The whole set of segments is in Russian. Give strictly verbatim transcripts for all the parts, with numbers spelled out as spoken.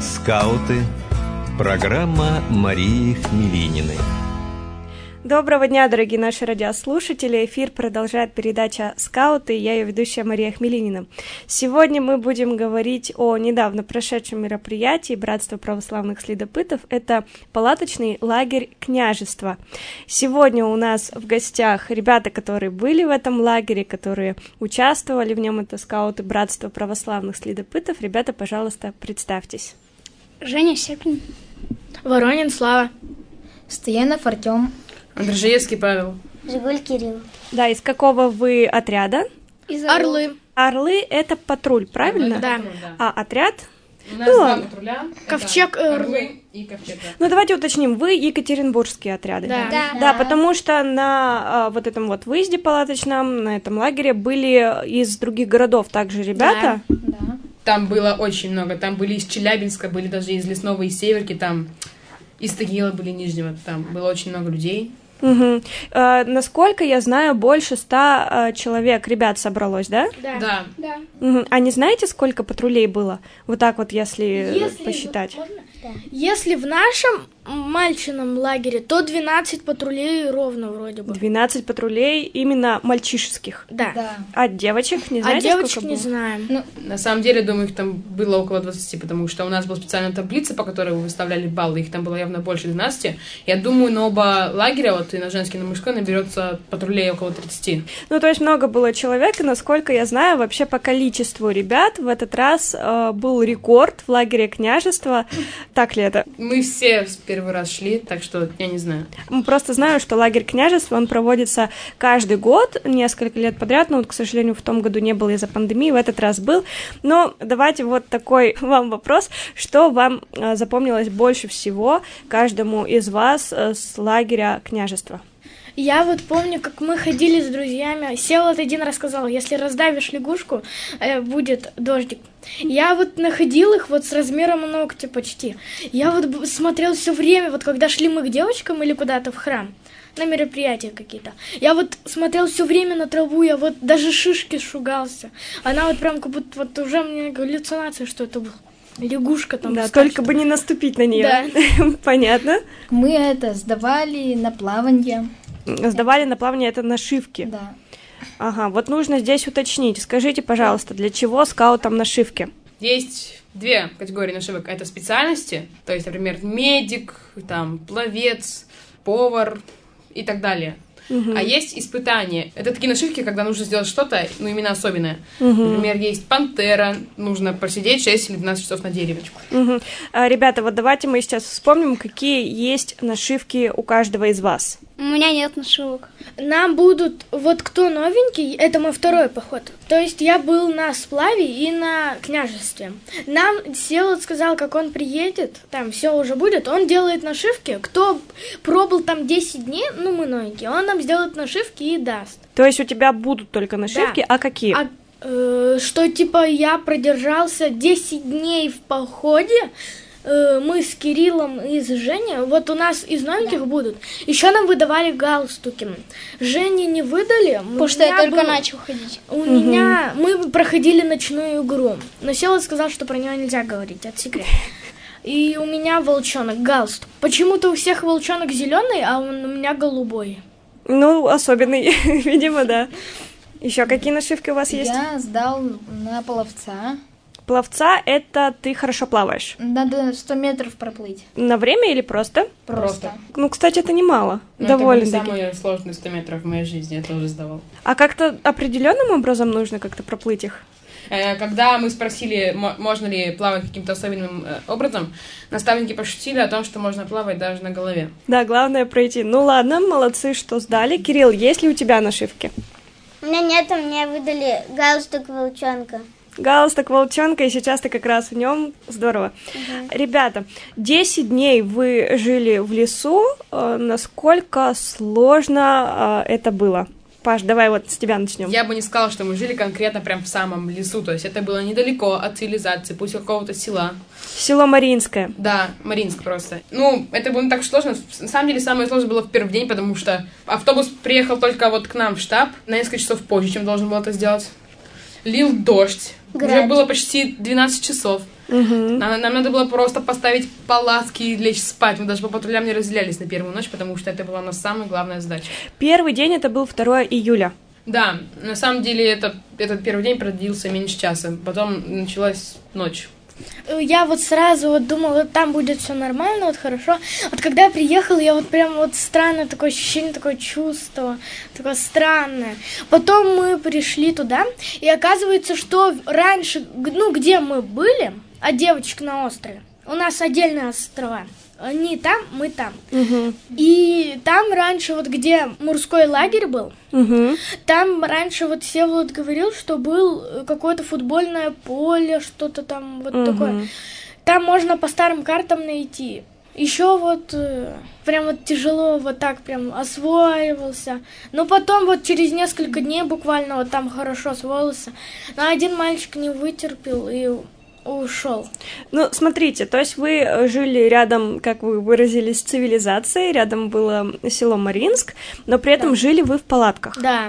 Скауты. Программа Марии Хмелининой. Доброго дня, дорогие наши радиослушатели. Эфир продолжает передача «Скауты». Я ее ведущая Мария Хмелинина. Сегодня мы будем говорить о недавно прошедшем мероприятии Братства православных следопытов. Это палаточный лагерь «Княжество». Сегодня у нас в гостях ребята, которые были в этом лагере, которые участвовали в нем. Это скауты Братства православных следопытов. Ребята, пожалуйста, представьтесь. Женя Сеплин. Воронин Слава. Стоянов Артем. Андржиевский Павел. Жигуль Кирилл. Да, из какого вы отряда? Из Орлы. Орлы — это патруль, правильно? Да. Патруль, да. А отряд? У нас Ну, два ладно. патруля. Ковчег, Это Орлы. Орлы и Ковчег. Да. Ну, давайте уточним, вы екатеринбургские отряды. Да. Да. Да, потому что на а, вот этом вот выезде палаточном, на этом лагере были из других городов также ребята. Да. Там было очень много. Там были из Челябинска, были даже из Лесного, из Северки, там из Тагила были, Нижнего. Там было очень много людей. Угу. А, насколько я знаю, больше ста а, человек ребят собралось, да? Да. Да. Да. Угу. А не знаете, сколько патрулей было? Вот так вот, если, Если посчитать. вот можно? Если в нашем мальчином лагере, то двенадцать патрулей ровно вроде бы. двенадцать патрулей именно мальчишеских. Да. Да. А девочек не А знаете, девочек сколько не было? знаем. Ну, На самом деле, думаю, их там было около двадцати, потому что у нас была специальная таблица, по которой вы выставляли баллы, их там было явно больше двенадцати. Я думаю, на оба лагеря, вот и на женский, и на мужской, наберется патрулей около тридцати. Ну, то есть много было человек, и, насколько я знаю, вообще по количеству ребят в этот раз э, был рекорд в лагере «Княжество». Так ли это? Мы все в первый раз шли, так что я не знаю. Мы просто знаю, что лагерь «Княжество», он проводится каждый год, несколько лет подряд, но вот, к сожалению, в том году не было из-за пандемии, в этот раз был. Но давайте вот такой вам вопрос, что вам э, запомнилось больше всего каждому из вас э, с лагеря «Княжество»? Я вот помню, как мы ходили с друзьями. Севолод один раз сказал, если раздавишь лягушку, э, будет дождик. Я вот находил их вот с размером ногтя почти. Я вот б- смотрел все время, вот когда шли мы к девочкам или куда-то в храм, на мероприятия какие-то. Я вот смотрел все время на траву, я вот даже шишки шугался. Она вот прям как будто вот уже мне галлюцинация, что это был. Лягушка там. Да, скачет. только бы не наступить на нее. Да. Понятно. мы это сдавали на плавание. Сдавали на плавание это нашивки. Да. Ага, вот нужно здесь уточнить. Скажите, пожалуйста, для чего скаутам нашивки? Есть две категории нашивок. Это специальности, то есть, например, медик, там, пловец, повар и так далее. Мгм. А есть испытания. Это такие нашивки, когда нужно сделать что-то, ну, именно особенное. Мгм. Например, есть пантера, нужно просидеть шесть или двенадцать часов на дереве. Мгм. А, ребята, вот давайте мы сейчас вспомним, какие есть нашивки у каждого из вас. У меня нет нашивок. Нам будут, вот кто новенький, это мой второй поход. То есть я был на сплаве и на княжестве. Нам Севолод сказал, как он приедет, там все уже будет, он делает нашивки. Кто пробыл там десять дней, ну мы новенькие, он нам сделает нашивки и даст. То есть у тебя будут только нашивки, Да. а какие? А э, что типа я продержался десять дней в походе, э, мы с Кириллом и с Женей, вот у нас из новеньких будут. Еще нам выдавали галстуки. Жене не выдали. Потому что я только начал ходить. У меня мы проходили ночную игру. Но Севолод сказал, что про нее нельзя говорить, это секрет. И у меня волчонок, галстук. Почему-то у всех волчонок зеленый, а он у меня голубой. Ну, особенный, видимо, да. Еще какие нашивки у вас есть? Я сдал на пловца. Пловца — это ты хорошо плаваешь. Надо сто метров проплыть. На время или просто? Просто. Ну, кстати, это немало. Ну, это были Довольно-таки. самые сложные сто метров в моей жизни, я тоже сдавал. А как-то определенным образом нужно как-то проплыть их? Э, Когда мы спросили, мо- можно ли плавать каким-то особенным э, образом, наставники пошутили о том, что можно плавать даже на голове. Да, главное пройти. Ну ладно, молодцы, что сдали. Кирилл, есть ли у тебя нашивки? У меня нет, мне выдали галстук волчонка. Галстук волчонка, и сейчас ты как раз в нем. Здорово. Ребята, десять дней вы жили в лесу. Э, Насколько сложно э, это было? Паш, давай вот с тебя начнем. Я бы не сказала, что мы жили конкретно прям в самом лесу, то есть это было недалеко от цивилизации, пусть какого-то села. Село Мариинское. Да, Мариинск просто. Ну, это было не так сложно. На самом деле, самое сложное было в первый день, потому что автобус приехал только вот к нам в штаб на несколько часов позже, чем должен был это сделать. Лил дождь. Град. Уже было почти двенадцать часов. Угу. Нам, нам надо было просто поставить палатки и лечь спать. Мы даже по патрулям не разделялись на первую ночь, потому что это была у нас самая главная задача. Первый день это был второго июля. Да, на самом деле это, этот первый день продлился меньше часа. Потом началась ночь. Я вот сразу вот думала, вот там будет все нормально, вот хорошо. Вот когда я приехала, я вот прям вот странное такое ощущение, такое чувство, такое странное. Потом мы пришли туда, и оказывается, что раньше, ну, где мы были, а девочек на острове, у нас отдельные острова. Они там, мы там. Угу. И там раньше, вот где морской лагерь был, угу. там раньше вот Всеволод говорил, что был какое-то футбольное поле, что-то там вот угу. такое. Там можно по старым картам найти. Еще вот прям вот тяжело вот так прям осваивался. Но потом вот через несколько дней буквально вот там хорошо освоился. Но один мальчик не вытерпел и ушел. Ну, смотрите, то есть вы жили рядом, как вы выразились, с цивилизацией, рядом было село Мариинск, но при этом да. жили вы в палатках. Да.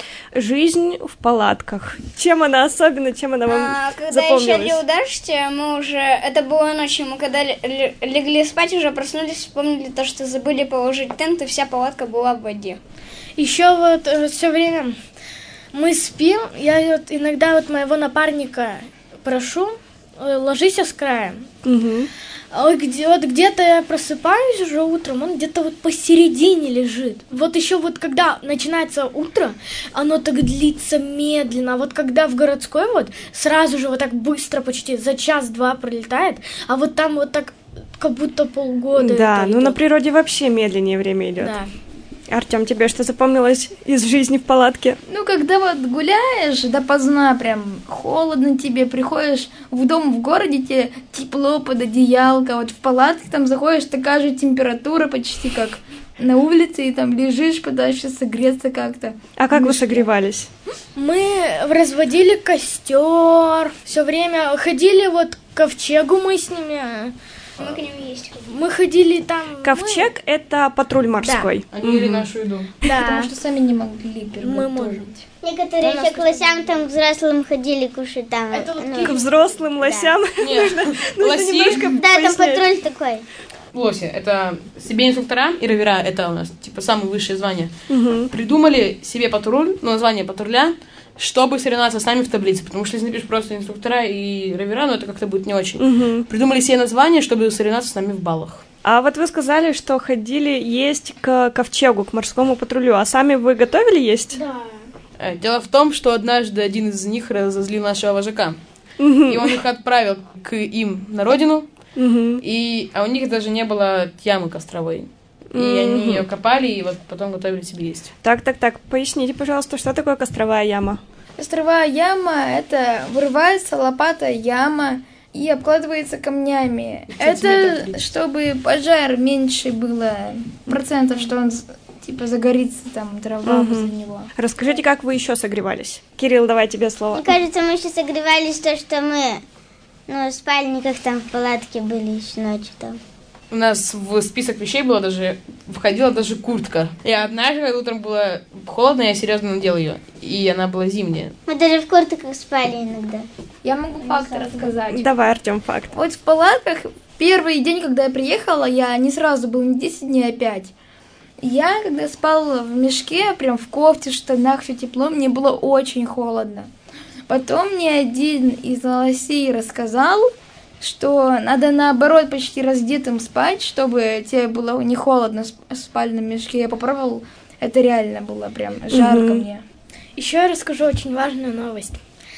Жизнь в палатках. Чем она особенна, чем она вам а, когда запомнилась? еще лил дождь, мы уже... Это было ночью, мы когда легли спать, уже проснулись, вспомнили то, что забыли положить тент, и вся палатка была в воде. Еще вот все время мы спим, я вот иногда вот моего напарника прошу, ложись с края. Угу. А где, вот где-то я просыпаюсь уже утром, он где-то вот посередине лежит. Вот еще вот когда начинается утро, оно так длится медленно. А вот когда в городской вот сразу же вот так быстро почти за час-два пролетает, а вот там вот так как будто полгода. Да, ну идет. на природе вообще медленнее время идет. Да. Артём, тебе что запомнилось из жизни в палатке? Ну, когда вот гуляешь допоздна, прям холодно тебе, приходишь в дом в городе, тебе тепло под одеялко, вот в палатке там заходишь, такая же температура почти как на улице, и там лежишь, пытаешься согреться как-то. А как Мышки. вы согревались? Мы разводили костер, все время ходили вот к ковчегу мы с ними. Мы к нему есть. Мы ходили там... Ковчег мы... — это патруль морской. Да. Они ели угу. нашу еду. Да. Потому что сами не могли приготовить. Некоторые еще к лосям там взрослым ходили кушать там. Это вот ну, к взрослым лосям? Да. Нет, лоси... Да, там патруль такой. Лоси — это себе инструктора, и ровера — это у нас типа самые высшие звания. Угу. Придумали себе патруль, ну, название патруля, чтобы соревноваться с нами в таблице, потому что если напишешь просто инструктора и ровера, ну это как-то будет не очень. Угу. Придумали себе название, чтобы соревноваться с нами в баллах. А вот вы сказали, что ходили есть к ковчегу, к морскому патрулю, а сами вы готовили есть? Да. Дело в том, что однажды один из них разозлил нашего вожака, угу. и он их отправил к им на родину, угу. и, а у них даже не было ямы костровой. И mm-hmm. они ее копали, и вот потом готовили себе есть. Так, так, так. Поясните, пожалуйста, что такое костровая яма? Костровая яма — это вырывается лопата яма и обкладывается камнями. Это чтобы пожар меньше было процентов, что он типа загорится, там трава mm-hmm. возле него. Расскажите, как вы еще согревались? Кирилл, давай тебе слово. Мне кажется, мы еще согревались то, что мы ну, в спальниках там в палатке были еще ночью там. У нас в список вещей было даже, входила даже куртка. И однажды, когда утром было холодно, я серьезно надела ее. И она была зимняя. Мы даже в куртках спали иногда. Я могу факты рассказать. Давай, Артём, факт. Вот в палатках первый день, когда я приехала, я не сразу был, не десять дней, а пять. Я, когда спала в мешке, прям в кофте, штанах, все тепло, мне было очень холодно. Потом мне один из лосей рассказал, что надо наоборот почти раздетым спать, чтобы тебе было не холодно в спальном мешке. Я попробовал, это реально было прям жарко угу. мне. Еще я расскажу очень важную новость.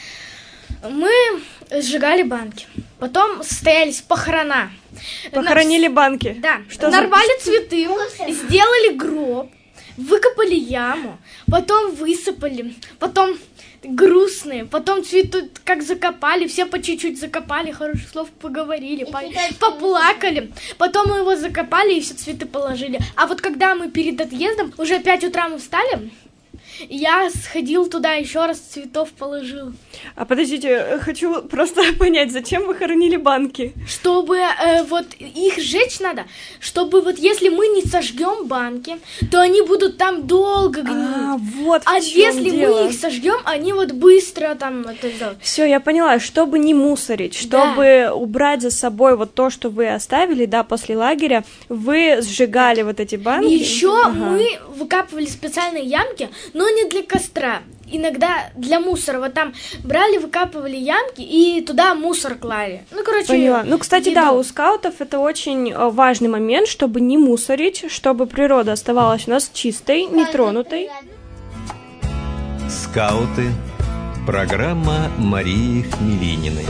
Мы сжигали банки, потом состоялись похорона. Похоронили Нам... банки? Да. Что нарвали за... цветы, сделали гроб, выкопали яму, потом высыпали, потом... грустные, потом цветы как закопали, все по чуть-чуть закопали, хороших слов поговорили, по- поплакали, потом мы его закопали и все цветы положили. А вот когда мы перед отъездом, уже в пять утра мы встали, Я сходил туда, еще раз цветов положил. А подождите, хочу просто понять, зачем вы хоронили банки? Чтобы э, вот их сжечь надо, чтобы вот если мы не сожгем банки, то они будут там долго гнить. А, вот а в чем если дело. мы их сожгем, они вот быстро там это сделают. Все, я поняла, чтобы не мусорить, чтобы да. убрать за собой вот то, что вы оставили, да, после лагеря, вы сжигали вот эти банки. Еще ага. мы выкапывали специальные ямки, но не для костра. Иногда для мусора. Вот там брали, выкапывали ямки и туда мусор клали. Ну, короче... Поняла. Ну, кстати, еду. да, у скаутов это очень важный момент, чтобы не мусорить, чтобы природа оставалась у нас чистой, нетронутой. Скауты. Программа Марии Хмелининой.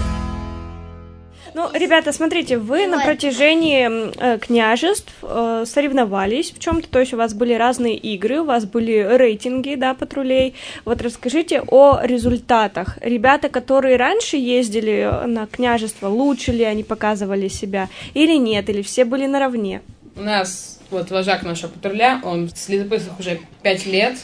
Ну, ребята, смотрите, вы на протяжении э, княжеств э, соревновались в чем-то, то есть у вас были разные игры, у вас были рейтинги, да, патрулей. Вот расскажите о результатах. Ребята, которые раньше ездили на княжество, лучше ли они показывали себя или нет, или все были наравне? У нас, вот, вожак нашего патруля, он в следопытах уже пять лет,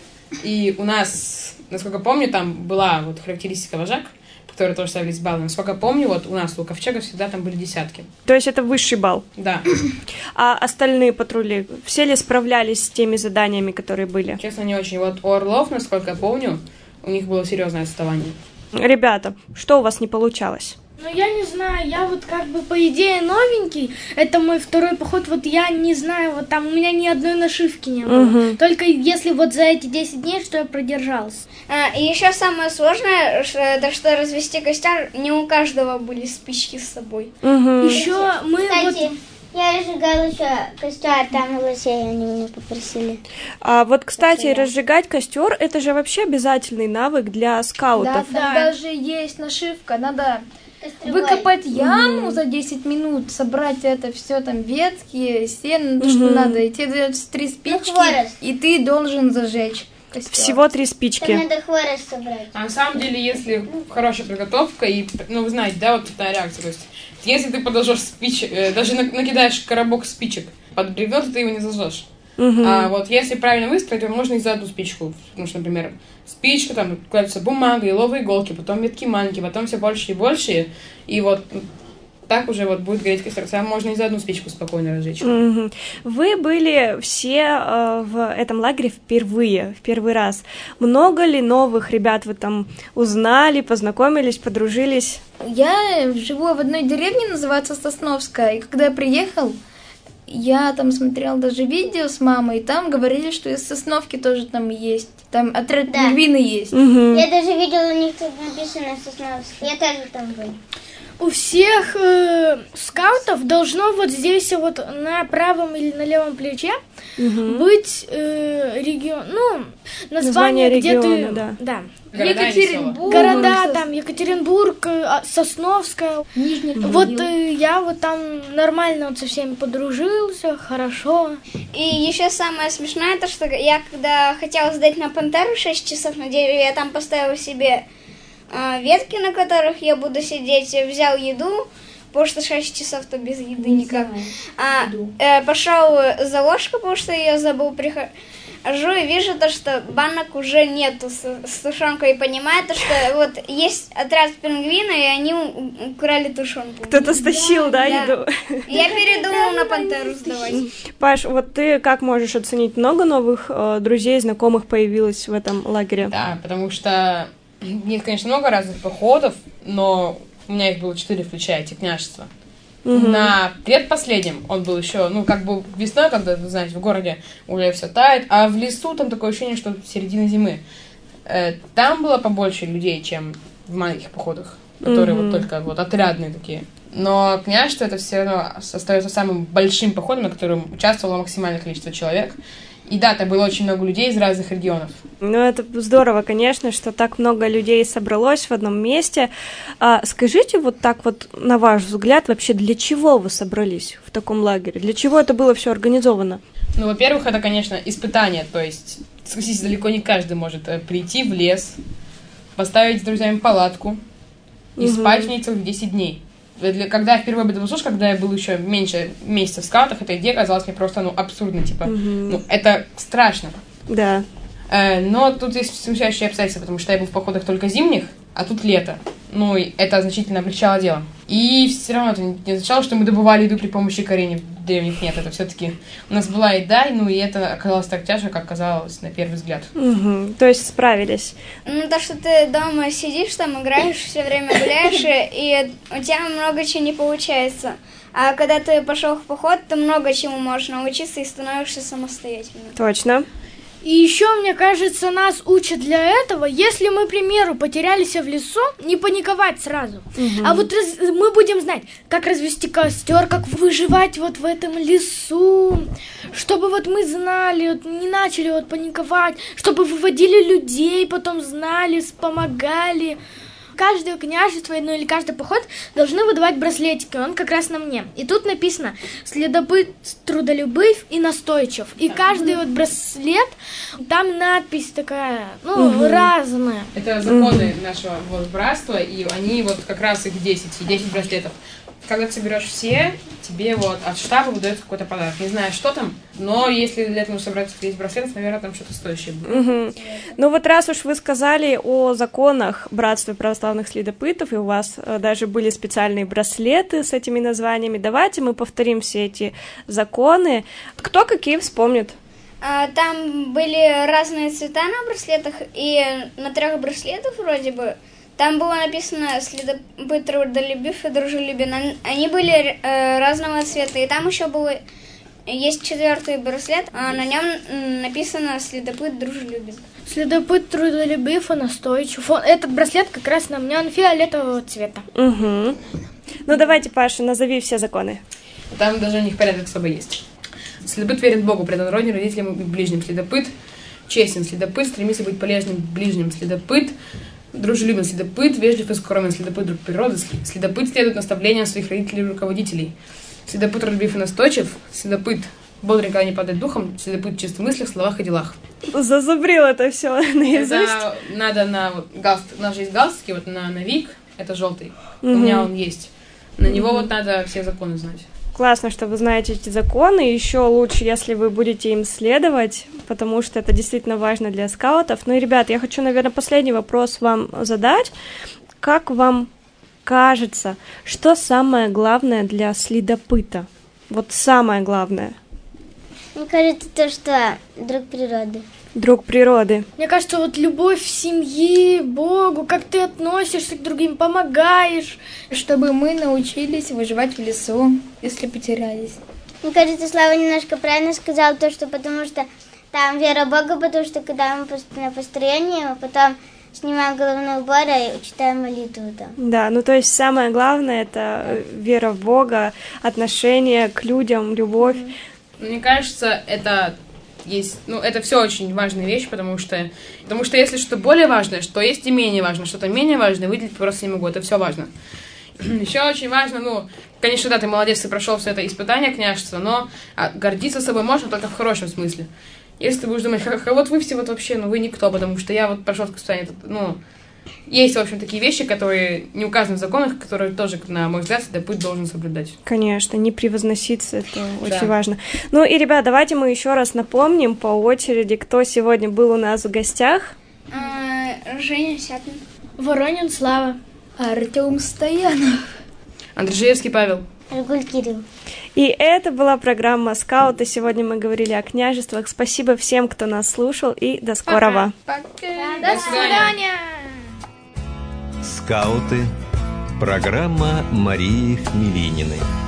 и у нас, насколько помню, там была вот характеристика вожак, которые тоже ставились баллы. Насколько помню, вот у нас у ковчега всегда там были десятки. То есть это высший балл? Да. А остальные патрули, все ли справлялись с теми заданиями, которые были? Честно, не очень. Вот у Орлов, насколько я помню, у них было серьезное отставание. Ребята, что у вас не получалось? Ну, я не знаю, я вот как бы, по идее, новенький, это мой второй поход, вот я не знаю, вот там у меня ни одной нашивки не было, угу. Только если вот за эти десять дней, что я продержался. А, и еще самое сложное, что, это что развести костер, не у каждого были спички с собой. Угу. Еще мы Кстати, вот... я разжигала еще костер, там лосей они меня попросили. А вот, кстати, Спасибо. разжигать костер — это же вообще обязательный навык для скаутов. Да, там да. даже есть нашивка, надо... Выкопать яму mm-hmm. за десять минут, собрать это все там ветки, сено, то, mm-hmm. что надо, и тебе дают три спички, и ты должен зажечь костер. Всего три спички. Там надо хворост собрать. А на самом деле, если хорошая подготовка, и, ну, вы знаете, да, вот такая реакция, то есть, если ты подожжешь спич, э, даже накидаешь коробок спичек под бревно, то ты его не зажжешь. Uh-huh. А вот если правильно выстроить, то можно и за одну спичку. Потому что, например, спичка, там кладется бумага, еловые иголки, потом ветки манки, потом все больше и больше. И вот так уже вот будет гореть костер. Там можно и за одну спичку спокойно разжечь. Uh-huh. Вы были все э, в этом лагере впервые, в первый раз. Много ли новых ребят вы там узнали, познакомились, подружились? Я живу в одной деревне, называется Сосновская, и когда я приехал, я там смотрела даже видео с мамой, и там говорили, что из Сосновки тоже там есть. Там отряд да. пингвины есть. Угу. Я даже видела, у них тут написано Сосновский. Я тоже там был. У всех э, скаутов должно вот здесь вот на правом или на левом плече угу. быть э, регион, ну, название, название где региона, ты... Да. Да. Города Екатеринбург. Города, Сос... там, Екатеринбург, Сосновская. Нижний Тагил. Вот э, я вот там нормально вот со всеми подружился, хорошо. И еще самое смешное, то что я когда хотела сдать на Пантеру шесть часов на дереве, я там поставила себе э, ветки, на которых я буду сидеть, взял еду, потому что шесть часов-то без еды Не никак. знаю. А, э, пошел за ложкой, потому что я забыл прихожу и вижу то, что банок уже нету с, с тушенкой, и понимаю то, что вот есть отряд пингвина, и они украли тушенку. Кто-то стащил, да, да, еду? Я передумал на Пантеру сдавать. Паш, вот ты как можешь оценить, много новых э, друзей, знакомых появилось в этом лагере? Да, потому что нет, конечно, много разных походов, но у меня их было четыре, включая эти княжества. Угу. На предпоследнем он был еще, ну, как бы весной, когда, вы знаете, в городе уже все тает, а в лесу там такое ощущение, что середина зимы. Э, там было побольше людей, чем в маленьких походах, которые угу. вот только вот отрядные такие. Но княжество это все равно остается самым большим походом, на котором участвовало максимальное количество человек. И да, там было очень много людей из разных регионов. Ну, это здорово, конечно, что так много людей собралось в одном месте. А скажите вот так вот, на ваш взгляд, вообще для чего вы собрались в таком лагере? Для чего это было все организовано? Ну, во-первых, это, конечно, испытание. То есть, согласитесь, далеко не каждый может прийти в лес, поставить с друзьями палатку и угу. спать в ней целых десять дней. Когда я впервые об этом услышала, когда я был еще меньше месяца в скаутах, эта идея казалась мне просто, ну, абсурдной, типа, угу. ну, это страшно. Да. Э, но тут есть смущающие обстоятельства, потому что я был в походах только зимних, а тут лето. Ну, и это значительно облегчало дело. И все равно это не означало, что мы добывали еду при помощи корений древних. Нет, это все-таки у нас была еда, ну и это оказалось так тяжко, как казалось на первый взгляд. Угу, то есть справились. Ну, то, что ты дома сидишь, там играешь, все время гуляешь, и у тебя много чего не получается. А когда ты пошел в поход, ты много чему можешь научиться и становишься самостоятельным. Точно. И еще, мне кажется, нас учат для этого, если мы, к примеру, потерялись в лесу, не паниковать сразу. Угу. А вот раз, мы будем знать, как развести костер, как выживать вот в этом лесу, чтобы вот мы знали, вот, не начали вот паниковать, чтобы выводили людей, потом знали, помогали. Каждое княжество, ну или каждый поход должны выдавать браслетики, он как раз на мне. И тут написано «Следопыт трудолюбив и настойчив». И каждый вот браслет, там надпись такая, ну, угу. разная. Это законы угу. нашего вот, братства, и они вот как раз их десять, и десять браслетов. Когда ты соберешь все, тебе вот от штаба выдается какой-то подарок. Не знаю, что там, но если для этого собрать десять браслетов, наверное, там что-то стоящее будет. Угу. Ну вот раз уж вы сказали о законах Братства православных следопытов, и у вас даже были специальные браслеты с этими названиями, давайте мы повторим все эти законы. Кто какие вспомнит? Там были разные цвета на браслетах, и на трех браслетах вроде бы там было написано «Следопыт трудолюбив и дружелюбен». Они были э, разного цвета. И там еще было, есть четвертый браслет, а на нем написано «Следопыт дружелюбен». Следопыт трудолюбив и настойчив. Этот браслет как раз на мне, он фиолетового цвета. Угу. Ну давайте, Паша, назови все законы. Там даже у них порядок особо есть. Следопыт верен Богу, предан родине, родителям и ближним. Следопыт честен. Следопыт стремится быть полезным ближним. Следопыт дружелюбен, следопыт вежлив и скромен, следопыт друг природы, следопыт следует наставлениям своих родителей и руководителей, следопыт трудолюбив и настойчив, следопыт бодр никогда не падает духом, следопыт в чистых мыслях, словах и делах. Зазубрил это все наизусть. Это надо на вот, галстук, у нас же есть галстуки, вот на, на Вик, это желтый, угу. у меня он есть, на него угу. вот надо все законы знать. Классно, что вы знаете эти законы, еще лучше, если вы будете им следовать, потому что это действительно важно для скаутов. Ну и, ребят, я хочу, наверное, последний вопрос вам задать. Как вам кажется, что самое главное для следопыта? Вот самое главное. Мне кажется, то, что друг природы. Друг природы. Мне кажется, вот любовь семьи, Богу, как ты относишься к другим, помогаешь. Чтобы мы научились выживать в лесу, если потерялись. Мне кажется, Слава немножко правильно сказал, то, что потому что там вера в Бога, потому что когда мы на построении, мы потом снимаем головной убор и читаем молитву там. Да, ну то есть самое главное это вера в Бога, отношение к людям, любовь. Mm-hmm. Мне кажется, это есть, ну, это все очень важная вещь, потому что, потому что если что-то более важное, что есть и менее важно, что-то менее важное, выделить просто не могу, это все важно. Еще очень важно, ну, конечно, да, ты молодец, ты прошел все это испытание княжества, но гордиться собой можно только в хорошем смысле. Если ты будешь думать, а вот вы все вот вообще, ну, вы никто, потому что я вот прошел такое испытание, ну, есть, в общем, такие вещи, которые не указаны в законах, которые тоже, на мой взгляд, следопыт должен соблюдать. Конечно, не превозноситься, это да. очень важно. Ну и, ребят, давайте мы еще раз напомним по очереди, кто сегодня был у нас в гостях. А, Женя Сятин. Воронин Слава. Артем Стоянов. Андрей Павел. Рагуль Кирилл. И это была программа «Скауты». Сегодня мы говорили о княжествах. Спасибо всем, кто нас слушал, и до скорого. Пока. До свидания. «Скауты». Программа Марии Хмелининой.